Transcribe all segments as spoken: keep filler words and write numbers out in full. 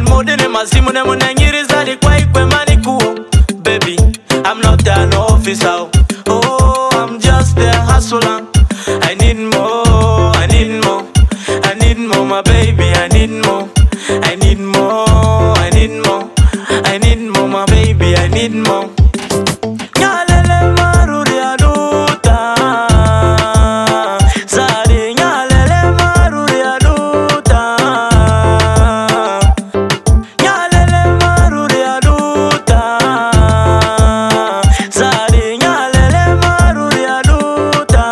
modene masimu ne munengiriza di kwa ikwe maniku. Baby, I'm not an officer. Oh, I'm just a hustler. I need more, I need more, I need more, my baby, I need more, I need more, I need more, I need more, my baby, I need more. Nyalele maruri aduta, zari nyalele maruri aduta, nyalele maruri aduta, zari nyalele maruri aduta.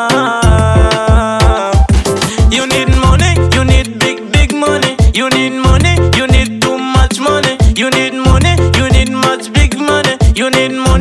You need money, you need big big money. You need money, you need too much money. You need money, you need much big money. You need money.